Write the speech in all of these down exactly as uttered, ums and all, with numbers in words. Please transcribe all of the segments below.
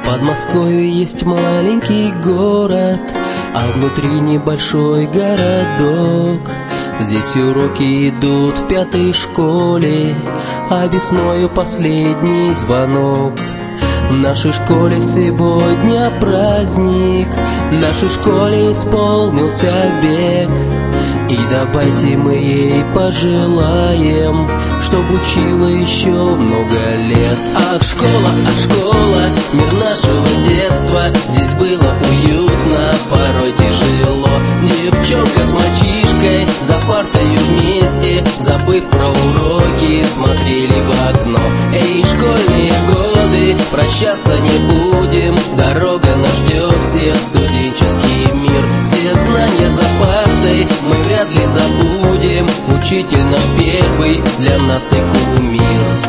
Подмосковье есть маленький город, а внутри небольшой городок. Здесь уроки идут в пятой школе, а весною последний звонок. В нашей школе сегодня праздник, в нашей школе исполнился век. И давайте мы ей пожелаем, чтоб учила еще много лет. Ах, школа, ах, школа, мир нашего детства. Здесь было уютно, порой тяжело. Девчонка с мальчишкой за партою вместе, забыв про уроки, смотрели в окно. Эй, школьные годы, прощаться не будем, дорога нас ждет всех, студенческий мир. Все знания за партой мы вряд ли забудем, учитель наш первый, для нас ты кумир.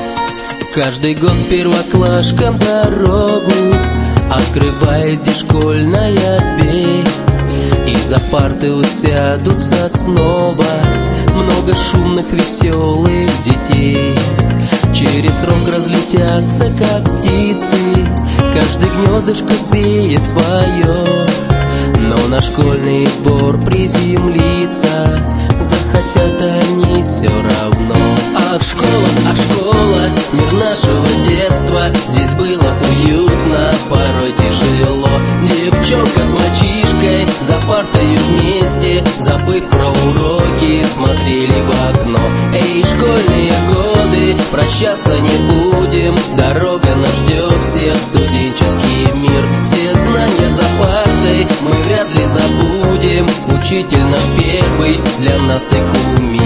Каждый год первоклашкам дорогу открывает здесь школьная дверь. И за парты усядутся снова много шумных, веселых детей. Через срок разлетятся, как птицы, каждый гнездышко свеет свое. Но на школьный двор приземлиться захотят они все равно. Ах, школа, ах, школа, мир нашего детства. Здесь было уютно, порой тяжело. Девчонка с мальчишкой за партою вместе, забыв про уроки, смотрели в окно. Эй, школьные годы, прощаться не будем, дорога нас ждет всех, студенческий мир. Все знания за партой мы вряд ли забудем, учитель наш первый, для нас ты кумир.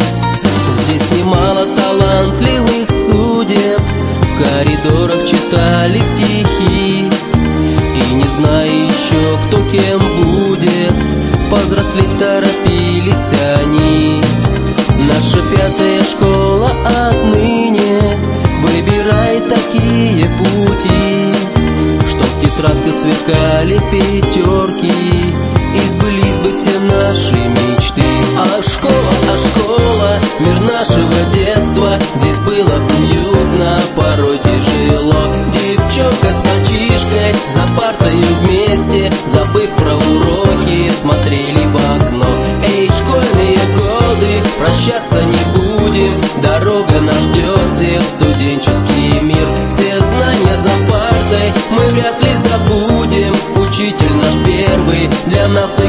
Здесь немало талантливых судеб, в коридорах читали стихи. И не зная еще, кто кем будет, повзрослеть торопились они. Наша пятая школа отныне выбирает такие пути, чтоб в тетрадках сверкали пятерки и сбылись бы все наши мечты. Ах, школа, ах, школа, мир нашего детства. Здесь было уютно, порой тяжело. Девчонка с мальчишкой за партою вместе, забыв про уроки, смотрели в окно. Эй, школьные годы, прощаться не будем, дорога нас ждет всех, студенческий мир. Все знания за партой мы вряд ли забудем, учитель наш первый, для нас ты